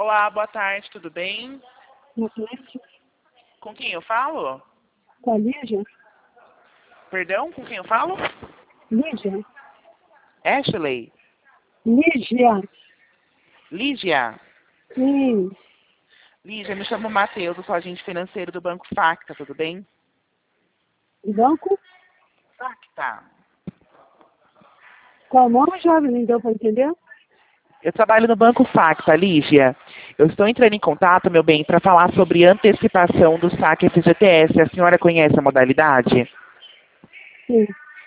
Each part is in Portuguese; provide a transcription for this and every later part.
Olá, boa tarde, tudo bem? Boa tarde. Com quem eu falo? Com a Lígia? Perdão, com quem eu falo? Lígia? Ashley. Lígia? Lígia. Sim. Lígia, me chamo Matheus, eu sou agente financeiro do Banco Facta, tudo bem? Banco? Facta. Qual o nome, jovem? Não deu para entender? Eu trabalho no Banco Facta, Lígia. Eu estou entrando em contato, meu bem, para falar sobre antecipação do saque FGTS. A senhora conhece a modalidade? Sim.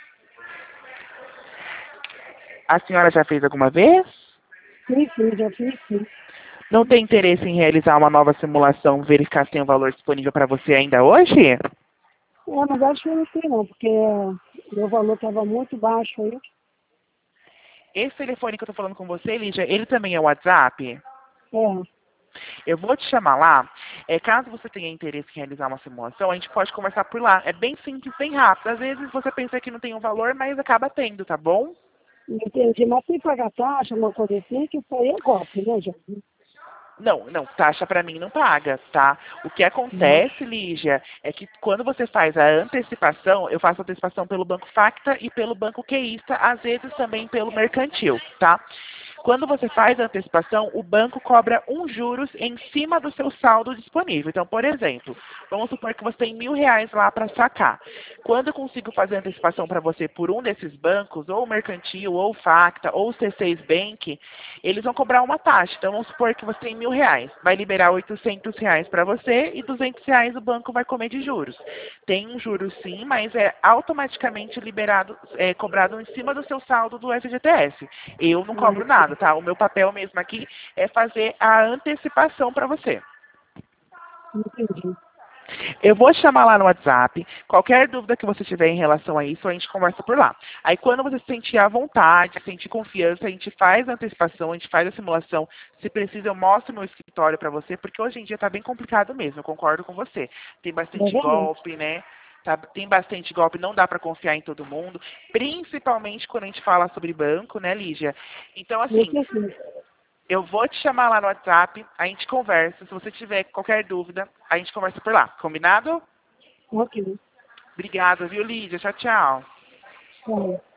A senhora já fez alguma vez? Sim, já fiz, sim. Não tem interesse em realizar uma nova simulação, verificar se tem um valor disponível para você ainda hoje? Mas acho que eu não sei não, porque meu valor estava muito baixo aí. Esse telefone que eu estou falando com você, Lígia, ele também é o WhatsApp? É. Eu vou te chamar lá. Caso você tenha interesse em realizar uma simulação, a gente pode conversar por lá. É bem simples, bem rápido. Às vezes você pensa que não tem um valor, mas acaba tendo, tá bom? Entendi, mas sem pagar taxa, uma coisa assim, que isso aí é golpe, né, jovem? Não, não, taxa para mim não paga, tá? O que Não. acontece, Lígia, é que quando você faz a antecipação, eu faço a antecipação pelo Banco Facta e pelo Banco Queista, às vezes também pelo Mercantil, tá? Quando você faz a antecipação, o banco cobra juros em cima do seu saldo disponível. Então, por exemplo, vamos supor que você tem R$ 1.000 lá para sacar. Quando eu consigo fazer a antecipação para você por um desses bancos, ou o Mercantil, ou o Facta, ou o C6 Bank, eles vão cobrar uma taxa. Então, vamos supor que você tem R$ 1.000. Vai liberar R$ 800 para você e R$ 200 o banco vai comer de juros. Tem um juro sim, mas é automaticamente liberado, cobrado em cima do seu saldo do FGTS. Eu não cobro nada, tá? O meu papel mesmo aqui é fazer a antecipação para você. Entendi. Eu vou te chamar lá no WhatsApp. Qualquer dúvida que você tiver em relação a isso, a gente conversa por lá. Aí quando você se sentir à vontade, sentir confiança, a gente faz a antecipação, a gente faz a simulação. Se precisa, eu mostro meu escritório para você, porque hoje em dia está bem complicado mesmo, eu concordo com você. Tem bastante Verdade. golpe, né? Tem bastante golpe, não dá para confiar em todo mundo, principalmente quando a gente fala sobre banco, né, Lígia? Então, Com assim, certeza. eu vou te chamar lá no WhatsApp, a gente conversa. Se você tiver qualquer dúvida, a gente conversa por lá. Combinado? Ok. Obrigada, viu, Lídia? Tchau, tchau. Tá.